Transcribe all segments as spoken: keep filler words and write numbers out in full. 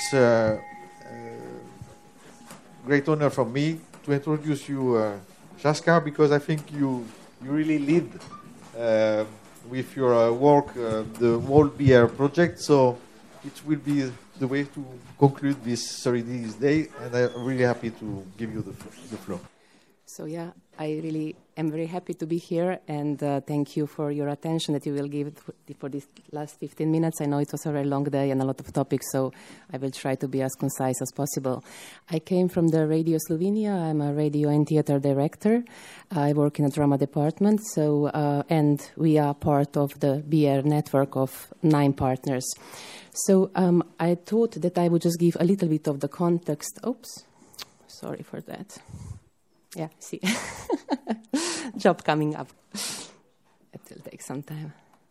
it's a uh, uh, great honor for me to introduce you, uh, Jaska, because I think you you really lead uh, with your uh, work uh, the whole B R project. So it will be the way to conclude this thirty days day, and I'm really happy to give you the, the floor. So yeah, I really am very happy to be here, and uh, thank you for your attention that you will give for these last fifteen minutes. I know it was a very long day and a lot of topics, so I will try to be as concise as possible. I came from the Radio Slovenia. I'm a radio and theater director. I work in a drama department, so uh, and we are part of the B R network of nine partners. So um, I thought that I would just give a little bit of the context. Oops, sorry for that. Yeah, see, job coming up. It will take some time.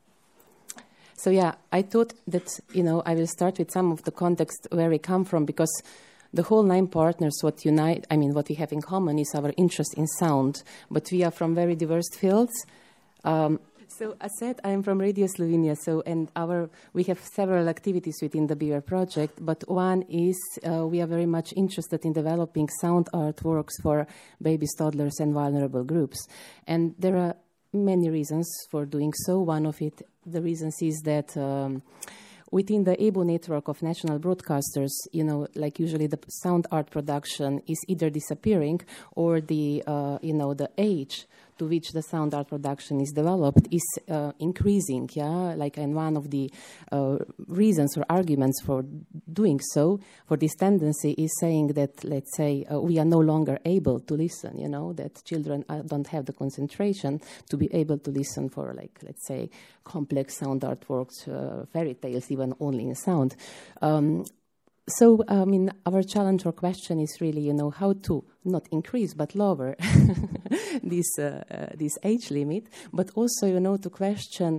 So yeah, I thought that, you know, I will start with some of the context where we come from, because the whole nine partners, what unite, I mean, what we have in common is our interest in sound, but we are from very diverse fields. Um, So as said, I am from Radio Slovenia, so and our we have several activities within the B R project, but one is uh, we are very much interested in developing sound artworks for babies, toddlers, and vulnerable groups. And there are many reasons for doing so. One of it, the reasons is that um, within the E B U network of national broadcasters, you know, like usually the sound art production is either disappearing, or the, uh, you know, the age to which the sound art production is developed is uh, increasing, yeah? Like, and one of the uh, reasons or arguments for doing so, for this tendency, is saying that, let's say, uh, we are no longer able to listen, you know, that children uh, don't have the concentration to be able to listen for, like, let's say, complex sound artworks, uh, fairy tales, even only in sound. Um, so, I mean, our challenge or question is really, you know, how to not increase but lower this uh, uh, this age limit, but also, you know, to question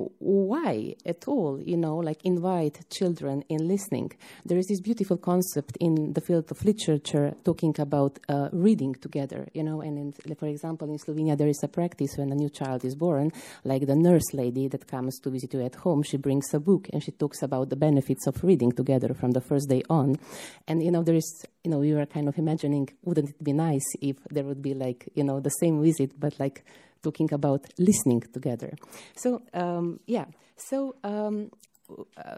why at all, you know, like invite children in listening. There is this beautiful concept in the field of literature talking about uh, reading together, you know, and in, for example, in Slovenia there is a practice when a new child is born, like the nurse lady that comes to visit you at home, she brings a book and she talks about the benefits of reading together from the first day on. And, you know, there is, you know, we were kind of imagining, wouldn't it be nice if there would be, like, you know, the same visit, but like talking about listening together. So, um, yeah, so um, uh,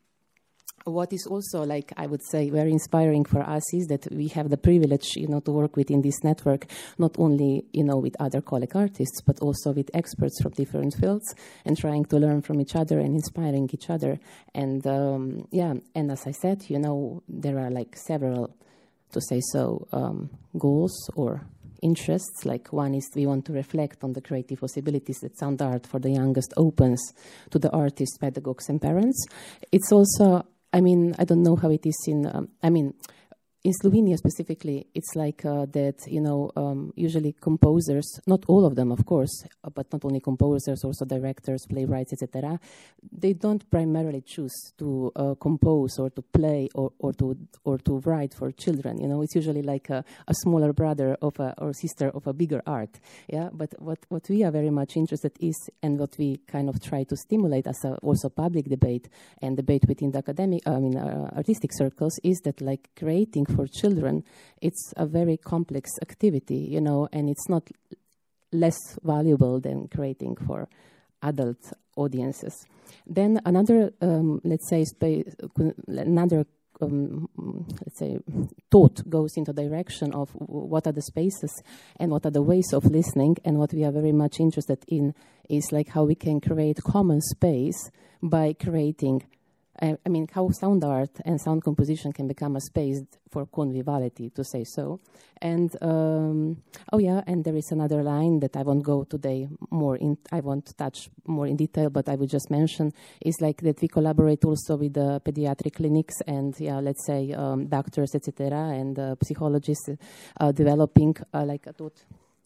what is also, like, I would say, very inspiring for us is that we have the privilege, you know, to work within this network, not only, you know, with other colleague artists, but also with experts from different fields, and trying to learn from each other and inspiring each other. And, um, yeah, and as I said, you know, there are, like, several, to say so, um, goals or interests. Like, one is we want to reflect on the creative possibilities that sound art for the youngest opens to the artists, pedagogues, and parents. It's also, I mean, I don't know how it is in, um, I mean, in Slovenia specifically, it's like uh, that, you know, um, usually composers, not all of them, of course, uh, but not only composers, also directors, playwrights, et cetera, they don't primarily choose to uh, compose or to play or, or to or to write for children. You know, it's usually like a, a smaller brother of a, or sister of a bigger art. Yeah, but what, what we are very much interested is, and what we kind of try to stimulate as a also public debate and debate within the academic, I mean, uh, artistic circles, is that, like, creating for children, it's a very complex activity, you know, and it's not less valuable than creating for adult audiences. Then another, um, let's say, space, another, um, let's say, thought goes into the direction of what are the spaces and what are the ways of listening, and what we are very much interested in is, like, how we can create common space by creating, I mean, how sound art and sound composition can become a space for conviviality, to say so. And, um, oh yeah, and there is another line that I won't go today more in, I won't touch more in detail, but I would just mention, is like that we collaborate also with the pediatric clinics and, yeah, let's say, um, doctors, et cetera, and uh, psychologists uh, developing, uh, like a thought.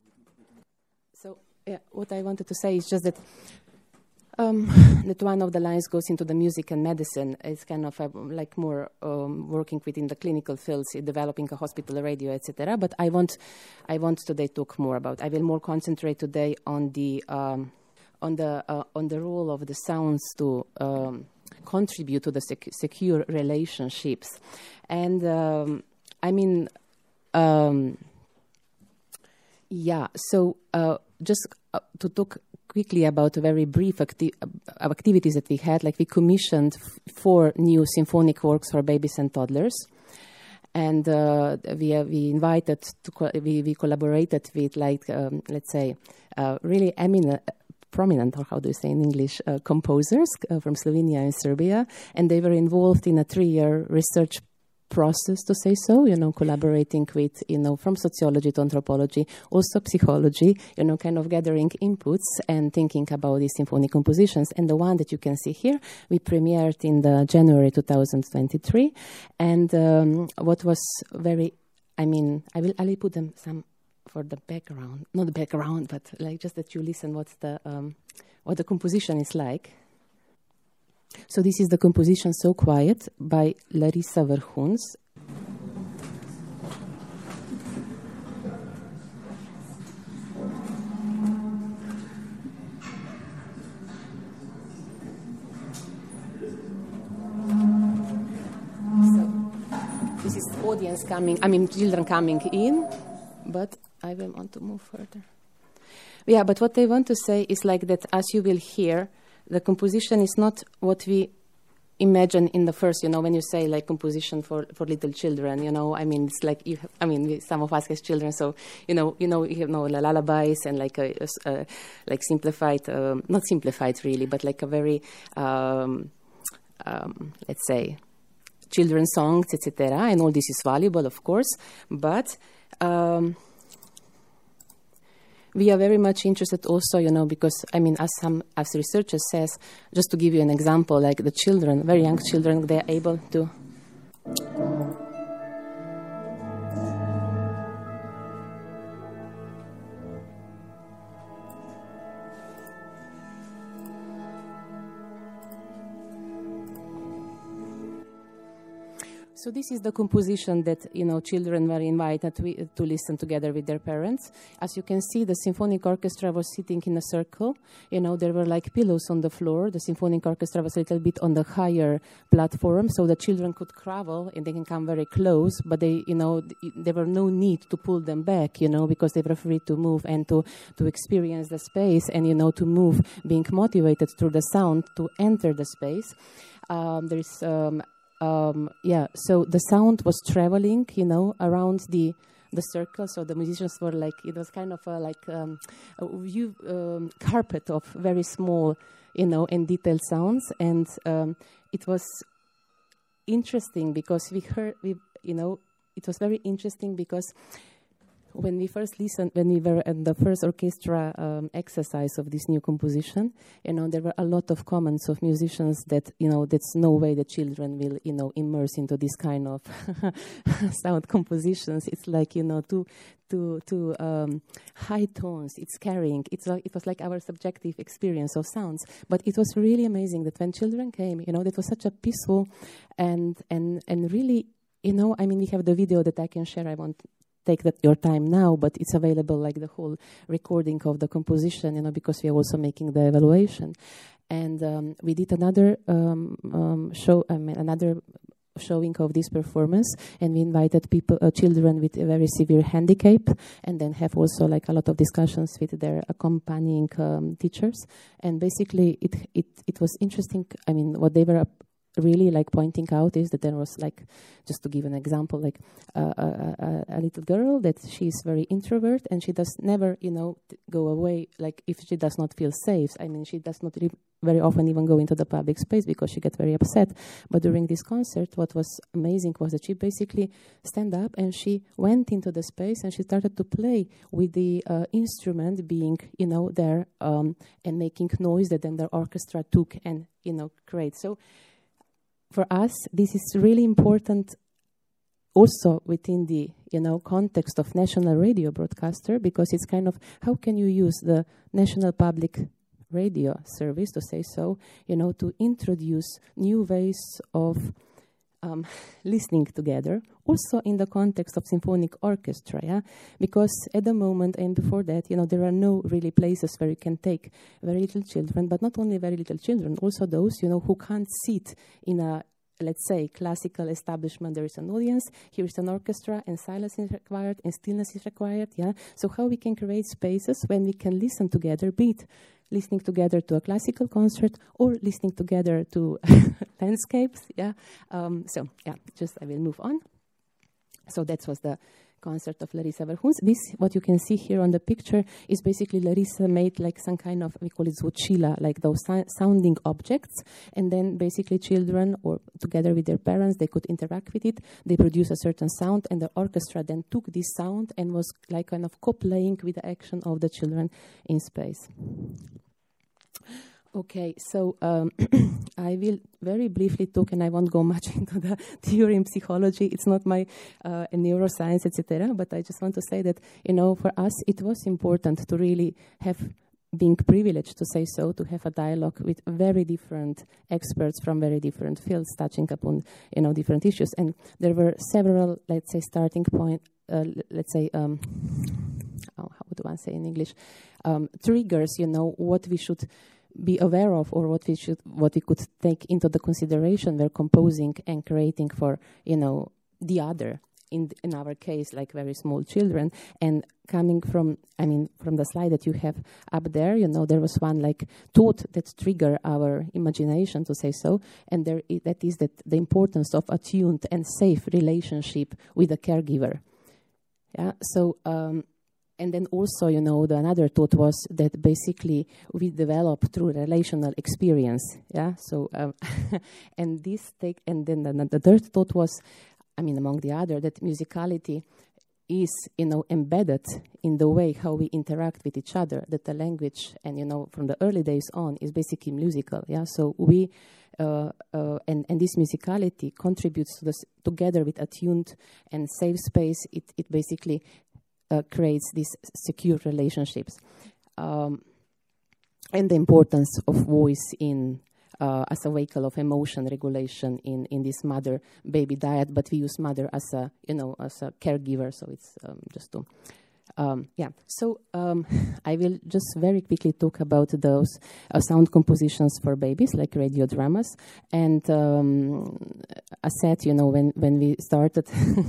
So, yeah, what I wanted to say is just that Um, that one of the lines goes into the music and medicine. It's kind of a, like more um, working within the clinical fields, developing a hospital radio, et cetera. But I want, I want today talk more about. I will more concentrate today on the um, on the uh, on the role of the sounds to um, contribute to the sec secure relationships. And um, I mean, um, yeah, so uh, just uh, to talk quickly about very brief acti uh, activities that we had, like we commissioned f four new symphonic works for babies and toddlers. And uh, we uh, we invited to co we we collaborated with, like um, let's say uh, really eminent, prominent, or how do you say in English, uh, composers uh, from Slovenia and Serbia, and they were involved in a three-year research process, to say so, you know, collaborating with, you know, from sociology to anthropology, also psychology, you know, kind of gathering inputs and thinking about these symphonic compositions. And the one that you can see here, we premiered in the January two thousand twenty-three. And um, what was very, I mean, I will, I will put them some for the background, not the background, but like just that you listen what's the, um, what the composition is like. So this is the composition So Quiet by Larisa Vrhuns. So this is audience coming, I mean children coming in, but I will want to move further. Yeah, but what I want to say is like that, as you will hear, the composition is not what we imagine in the first, you know, when you say like composition for, for little children, you know, I mean, it's like, you have, I mean, we, some of us has children, so, you know, you know, you know, lullabies and like a, a, a like simplified, um, not simplified really, but like a very, um, um, let's say, children's songs, et cetera. And all this is valuable, of course, but um, we are very much interested also, you know, because, I mean, as some, as researchers says, just to give you an example, like the children, very young children, they're able to... So this is the composition that, you know, children were invited to, to listen together with their parents. As you can see, the symphonic orchestra was sitting in a circle. You know, there were like pillows on the floor. The symphonic orchestra was a little bit on the higher platform, so the children could travel and they can come very close, but they, you know, th there were no need to pull them back, you know, because they were free to move and to, to experience the space and, you know, to move, being motivated through the sound to enter the space. Um, there's... Um, Um, yeah, so the sound was traveling, you know, around the the circle. So the musicians were like, it was kind of a, like um, a view, um, carpet of very small, you know, and detailed sounds. And um, it was interesting because we heard, we, you know, it was very interesting because when we first listened, when we were in the first orchestra um, exercise of this new composition, you know, there were a lot of comments of musicians that, you know, that's no way the children will, you know, immerse into this kind of sound compositions. It's like, you know, too, too, too um, high tones. It's carrying. It's like, it was like our subjective experience of sounds. But it was really amazing that when children came, you know, that was such a peaceful and and and really, you know, I mean, we have the video that I can share. I won't take that your time now, but it's available, like the whole recording of the composition, you know, because we are also making the evaluation. And um, we did another um, um, show, I mean, another showing of this performance, and we invited people, uh, children with a very severe handicap, and then have also like a lot of discussions with their accompanying um, teachers. And basically, it it it was interesting. I mean, what they were really like pointing out is that there was like, just to give an example, like uh, a, a, a little girl that she's very introvert and she does never, you know, go away, like if she does not feel safe. I mean, she does not very often even go into the public space because she gets very upset. But during this concert, what was amazing was that she basically stand up and she went into the space and she started to play with the uh, instrument being, you know, there um, and making noise that then the orchestra took and, you know, create. So for us, this is really important also within the, you know, context of national radio broadcaster, because it's kind of, how can you use the national public radio service, to say so, you know, to introduce new ways of um, listening together, also in the context of symphonic orchestra, yeah? Because at the moment and before that, you know, there are no really places where you can take very little children, but not only very little children, also those, you know, who can't sit in a, let's say, classical establishment. There is an audience, here is an orchestra, and silence is required, and stillness is required, yeah? So how we can create spaces when we can listen together, be it listening together to a classical concert or listening together to landscapes, yeah? Um, so, yeah, just I will move on. So that was the concert of Larissa Verhuns. This, what you can see here on the picture, is basically Larissa made like some kind of, we call it zvučila, like those si sounding objects, and then basically children, or together with their parents, they could interact with it. They produce a certain sound, and the orchestra then took this sound and was like kind of co-playing with the action of the children in space. Okay, so um, I will very briefly talk, and I won't go much into the theory in psychology. It's not my uh, neuroscience, et cetera. But I just want to say that, you know, for us, it was important to really have, being privileged to say so, to have a dialogue with very different experts from very different fields, touching upon, you know, different issues. And there were several, let's say, starting point, uh, let's say, um, oh, how do I say in English, um, triggers, you know, what we should be aware of, or what we should, what we could take into the consideration when composing and creating for, you know, the other. In in our case, like very small children. And coming from, I mean, from the slide that you have up there, you know, there was one like thought that triggered our imagination, to say so, and there I that is that the importance of attuned and safe relationship with the caregiver. Yeah. So. Um, And then also, you know, the another thought was that basically we develop through relational experience. Yeah. So, um, and this take, and then the, the third thought was, I mean, among the other, that musicality is, you know, embedded in the way how we interact with each other. That the language, and you know, from the early days on, is basically musical. Yeah. So we. Uh, uh, and, and this musicality contributes to this, together with attuned and safe space. It, it basically Uh, creates these secure relationships. Um, and the importance of voice in uh, as a vehicle of emotion regulation in, in this mother-baby dyad, but we use mother as a, you know, as a caregiver, so it's um, just to, um, yeah. So um, I will just very quickly talk about those uh, sound compositions for babies, like radio dramas. And um, I said, you know, when, when we started,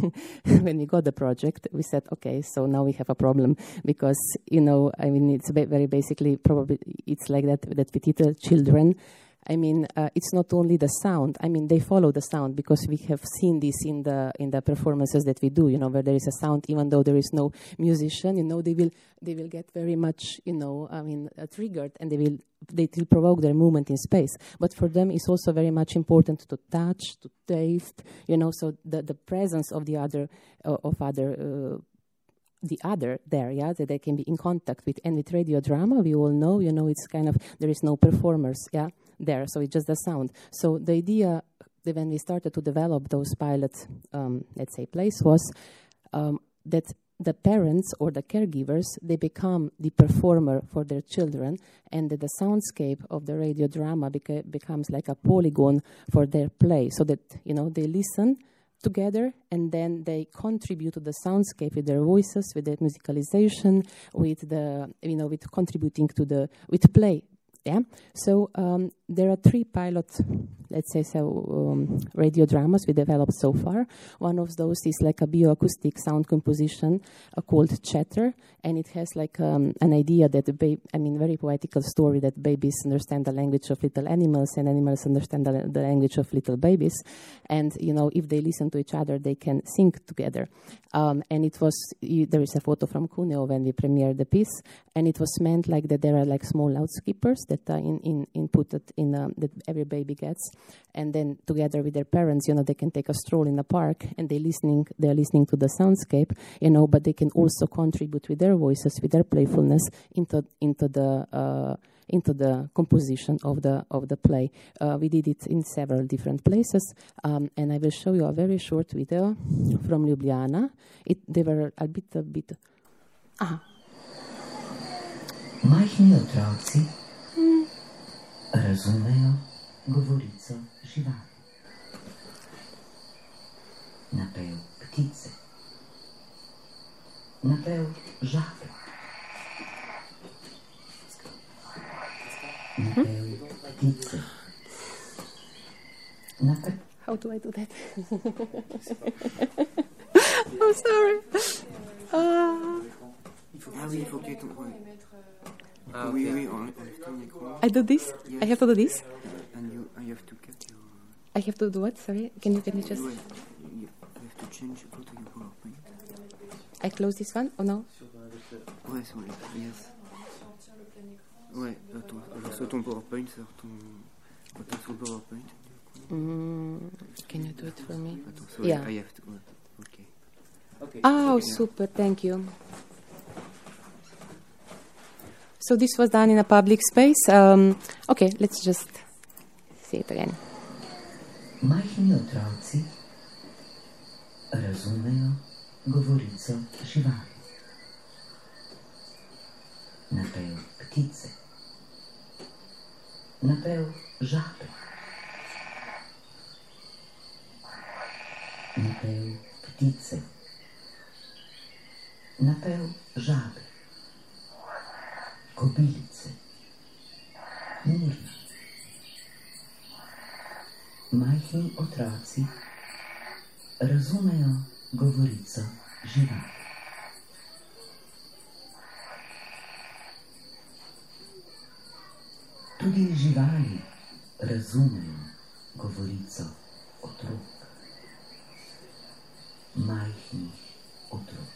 when we got the project, we said, okay, so now we have a problem, because, you know, I mean, it's very basically, probably, it's like that, that with little children, I mean, uh, it's not only the sound. I mean, they follow the sound, because we have seen this in the in the performances that we do. You know, where there is a sound, even though there is no musician. You know, they will they will get very much, you know, I mean, uh, triggered, and they will they will provoke their movement in space. But for them, it's also very much important to touch, to taste. You know, so the the presence of the other uh, of other. Uh, the other there, yeah, that they can be in contact with. And with radio drama, we all know, you know, it's kind of, there is no performers, yeah, there, so it's just the sound. So the idea that when we started to develop those pilot, um, let's say, plays was um, that the parents or the caregivers, they become the performer for their children, and that the soundscape of the radio drama beca becomes like a polygon for their play, so that, you know, they listen together, and then they contribute to the soundscape with their voices, with their musicalization, with the, you know, with contributing to the, with play. Yeah. So um, there are three pilot, let's say, so um, radio dramas we developed so far. One of those is like a bioacoustic sound composition uh, called Chatter, and it has like um, an idea that the baby, I mean, very poetical story that babies understand the language of little animals, and animals understand the, the language of little babies, and you know, if they listen to each other, they can sing together. Um, and it was, you, there is a photo from Cuneo when we premiered the piece, and it was meant like that there are like small loudspeakers that are in, in, inputted in um, that every baby gets, and then together with their parents, you know, they can take a stroll in the park, and they listening, they're listening to the soundscape, you know, but they can also contribute with their voices, with their playfulness into into the uh, into the composition of the of the play. Uh, we did it in several different places, um, and I will show you a very short video from Ljubljana. It they were a bit a bit. Aha. Majhni otroci mm. razumejo govorico živali. Napev ptice. Napev žabe. Napev ptice. Napev. How do I do that? I'm sorry. Uh, Ah oui, il faut que ton... Ouais. Ah, oui, oui, enlève ton micro. I do this? Yes. I have to do this? And you, and you have to cut your... I have to do what? Sorry? Can you, can you just... Ouais. You have to change go to your PowerPoint. I close this one? Oh no? Ouais, sur les... Yes. Ouais, attends, alors sur ton PowerPoint, sur ton... Attends, sur le PowerPoint. Mm, can you do it for me? Attends, sorry, Yeah. I have to... Ouais. Okay. Okay. Oh, Okay. super, thank you. So this was done in a public space. Um, okay, let's just see it again. Majhni otroci razumejo govorico živali. Napev ptice. Napev žabe. Napev ptice. Napev žabe. Kobilice. Mirna. Majhni otroci razumejo govorico živali. Tudi živali razumejo govorico otrok. Majhnih otrok.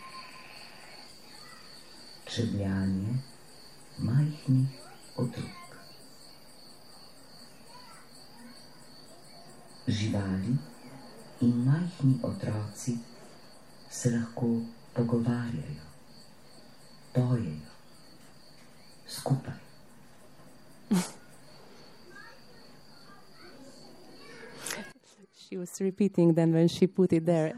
Čebljanje majhnih otrok. Živali in majhni otroci se lahko pogovarjajo, pojejo, skupaj. She was repeating then when she put it there.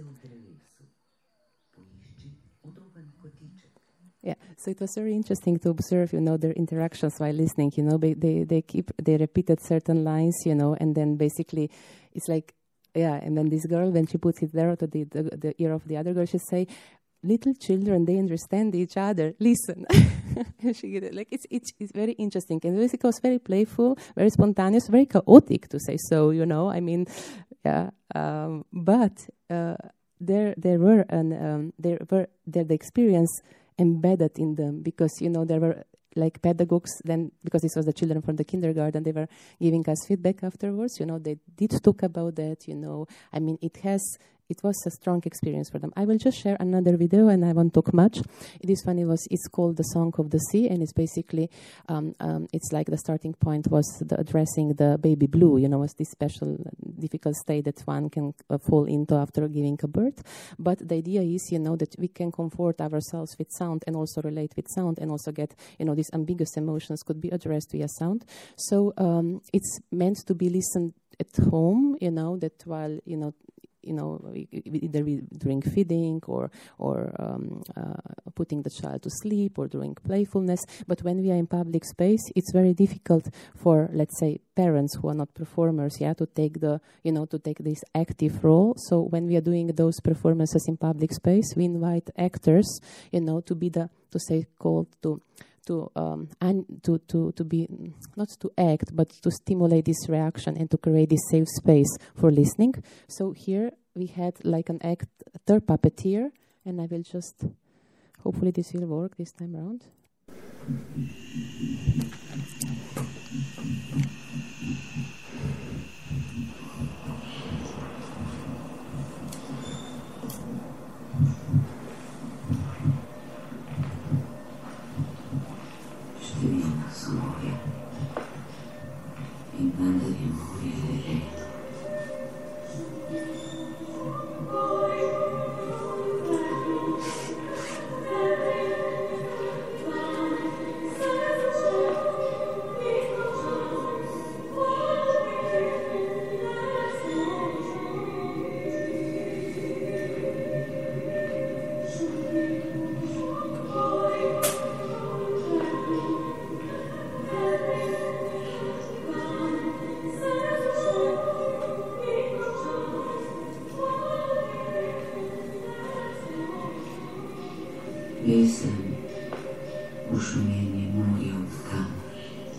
Yeah, so it was very interesting to observe, you know, their interactions while listening. You know, they they, they keep they repeated certain lines, you know, and then basically it's like, yeah. And then this girl, when she puts it there to the the, the ear of the other girl, she say, "Little children, they understand each other. Listen." And she get it. Like it's it's it's very interesting, and it was very playful, very spontaneous, very chaotic to say so. You know, I mean, yeah. Um, but uh, there there were an um, there were there the experience embedded in them, because, you know, there were like pedagogues then, because this was the children from the kindergarten, they were giving us feedback afterwards, you know, they did talk about that, you know, I mean, it has, it was a strong experience for them. I will just share another video, and I won't talk much. This one, it was, it's called The Song of the Sea, and it's basically, um, um, it's like the starting point was the addressing the baby blue, you know, was this special, difficult state that one can uh, fall into after giving a birth. But the idea is, you know, that we can comfort ourselves with sound and also relate with sound, and also get, you know, these ambiguous emotions could be addressed via sound. So um, it's meant to be listened at home, you know, that while, you know, you know, either during feeding or or um, uh, putting the child to sleep or during playfulness. But when we are in public space, it's very difficult for, let's say, parents who are not performers, yeah, to take the, you know, to take this active role. So when we are doing those performances in public space, we invite actors, you know, to be the, to say, called to. To, um, and to, to, to be, not to act, but to stimulate this reaction and to create this safe space for listening. So here we had like an actor puppeteer, and I will just, hopefully this will work this time around. Thank you. Pesem u šumenje morja od kamer.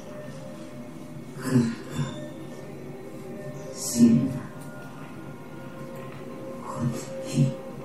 Krhka, silna, kot ti.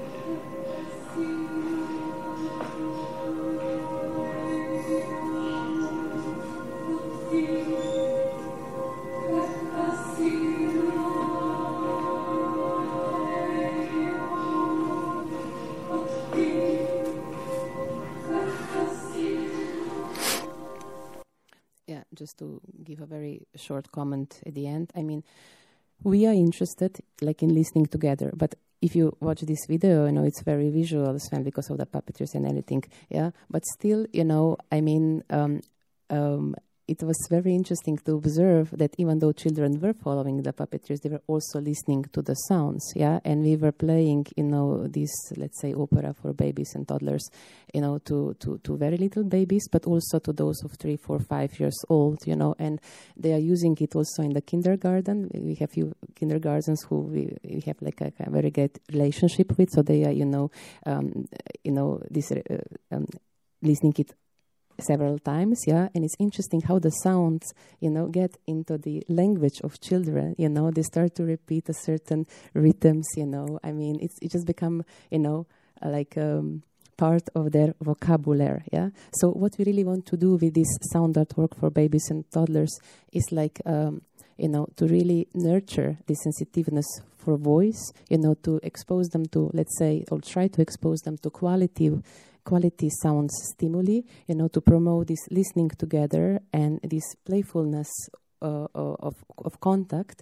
Just to give a very short comment at the end. I mean, we are interested like in listening together, but if you watch this video, you know, it's very visual as well because of the puppetry and everything, yeah? But still, you know, I mean, um, um, it was very interesting to observe that even though children were following the puppeteers, they were also listening to the sounds, yeah? And we were playing, you know, this, let's say, opera for babies and toddlers, you know, to, to, to very little babies, but also to those of three, four, five years old, you know, and they are using it also in the kindergarten. We have few kindergartens who we, we have like a, a very good relationship with, so they are, you know, um, you know, this uh, um, listening it several times, yeah, and it's interesting how the sounds, you know, get into the language of children, you know, they start to repeat a certain rhythms, you know, I mean, it's it just become, you know, uh, like um, part of their vocabulary, yeah. So what we really want to do with this sound artwork for babies and toddlers is like, um, you know, to really nurture the sensitiveness for voice, you know, to expose them to, let's say, or try to expose them to quality quality sounds stimuli, you know, to promote this listening together and this playfulness uh, of, of contact.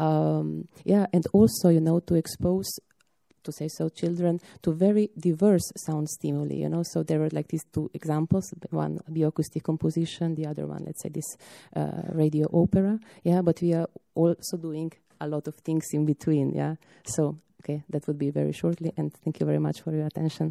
Um, yeah, and also, you know, to expose, to say so, children to very diverse sound stimuli, you know. So there were like these two examples, one bioacoustic composition, the other one, let's say, this uh, radio opera. Yeah, but we are also doing a lot of things in between, yeah. So, okay, that would be very shortly, and thank you very much for your attention.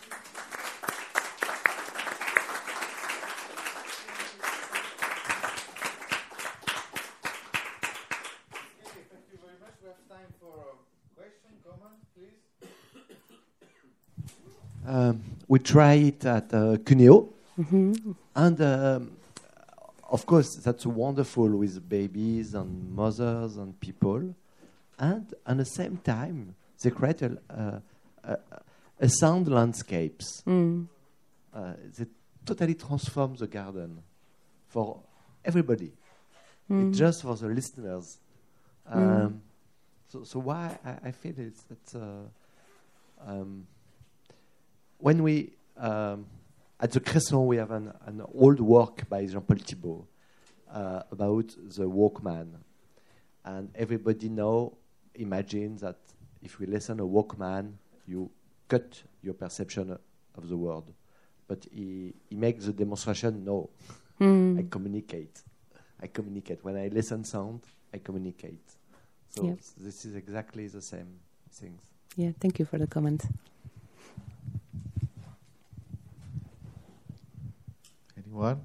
Um, we try it at uh, Cuneo, Mm-hmm. and um, of course that's wonderful with babies and mothers and people, and at the same time they create a, uh, a, a sound landscapes. Mm. Uh, they totally transform the garden for everybody. Mm. It's just for the listeners. Um, Mm. So, so why I, I feel it's that uh, um, when we um, at the Cresson we have an, an old work by Jean-Paul Thibault uh, about the Walkman, and everybody now imagines that if we listen to Walkman, you cut your perception of the world. But he, he makes the demonstration. No, Mm. I communicate. I communicate when I listen sound. I communicate. So Yeah. s- this is exactly the same things. Yeah, thank you for the comment. Anyone?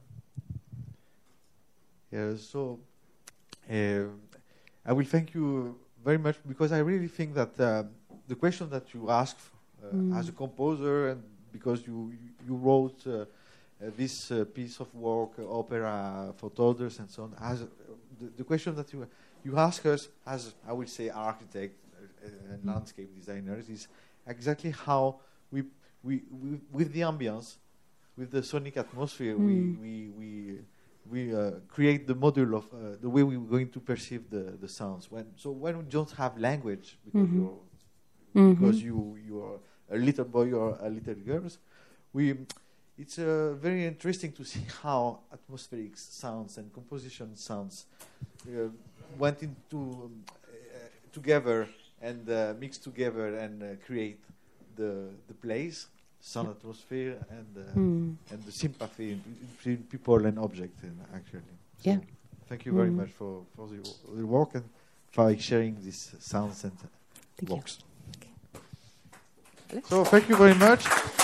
Yeah, so uh, I will thank you very much because I really think that uh, the question that you asked uh, Mm. as a composer, and because you you, you wrote uh, uh, this uh, piece of work, uh, opera for toddlers and so on, as uh, the, the question that you you ask us as, I will say, architect uh, and landscape designers is exactly how we we, we with the ambience, with the sonic atmosphere, Mm. we we we we uh, create the model of uh, the way we're going to perceive the, the sounds. When so when we don't have language because Mhm. you're Mhm. because you you're a little boy or a little girls, we it's uh, very interesting to see how atmospheric sounds and composition sounds uh, went into um, uh, together and uh, mixed together and uh, create the the place, sound atmosphere, and uh, Mm. and the sympathy in- between people and objects. And actually, so Yeah. thank you very Mm. much for for the, the work and for sharing these sounds and Thank you. works. Okay. So thank you very much.